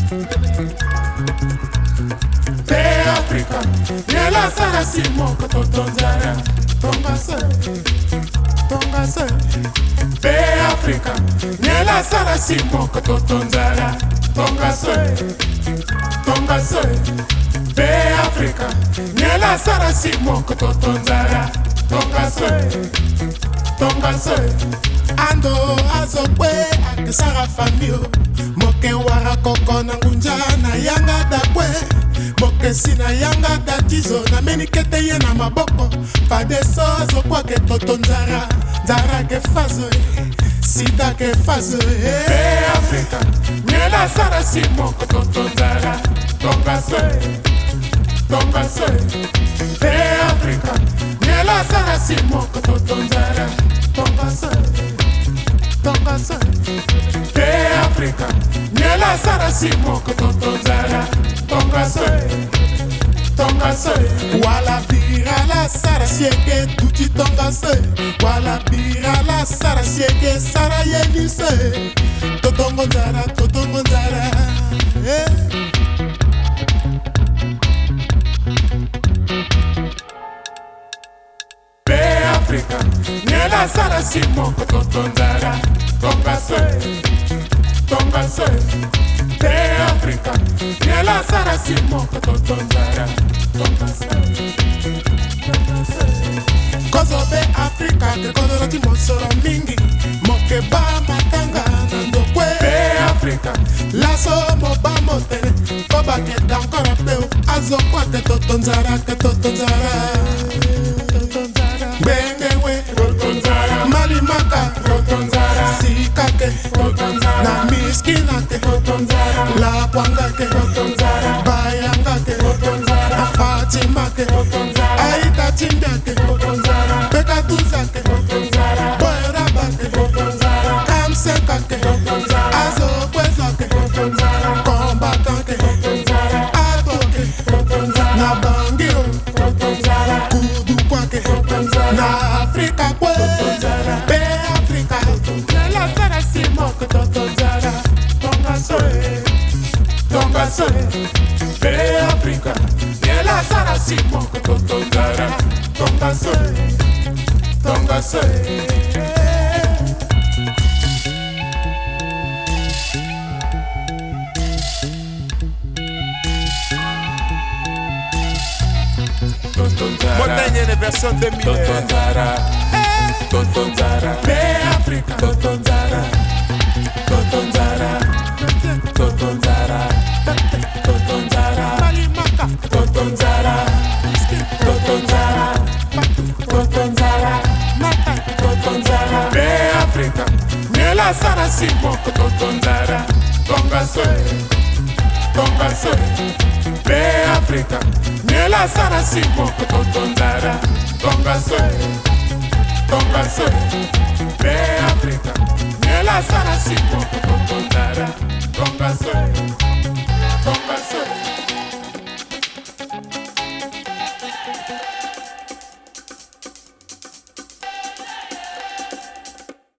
Pe Africa, Niela Sara Simoko Totonzara, Tonga se. Pe Africa, Niela Sara Simoko Totonzara, Tonga se. Pe Africa, Niela Sara Simoko Totonzara, Tonga se. Ando azokwe akisara famio moke wara koko na ngunjana yanga dakwe moke sina yanga datizo na menikete ye na maboko padeso azokwa ke totonzara nzara ke fazo sida ke fazo Pe Africa Niela Sara Simoko Totonzara Tonga se. Pe Africa Niela Sara Simoko Totonzara Tonga se. Pe Africa Niela Sara Simoko Totonzara Tonga se. Wala bira la Sara sieke tuti Tonga se. Wala bira la Sara sieke Sara yeni se. Totongo nzara Pe Africa Niela Sara Simoko Totonzara Tonga se. Pe Africa Niela Sara Simoko Totonzara Tonga se. Kozobe Africa ke kodoroti mosoro mingi moke ba matanga na ndokwe Pe Africa laso moba motene koba ke dankora peo azokwa ke totonzara Bengewe Totonzara Malimaka Totonzara Sikake Totonzara Na miskinake Totonzara La kwangake Totonzara Bayangake Totonzara Na Fatimake Totonzara Aita Timbiake Totonzara Bekatuzake Totonzara Boerabake Totonzara Kamsekake Totonzara Azokwezake Totonzara Kombatake Totonzara Atoke Totonzara Na Bangiro Totonzara Kudu kwake na Africa kwe Pe Africa Niela Sara Simoko Totonzara Tonga se. Pe Africa Niela Sara Simoko Totonzara Tonga se. Montagne de version 2000 Totonzara Pe Africa Totonzara Malimaka Totonzara Pe Africa Niela Sara Simoko Totonzara Tonga se. Pe Africa Niela Sara Simoko Totonzara Tonga se. Pe Africa Niela Sara Simoko Totonzara Tonga se.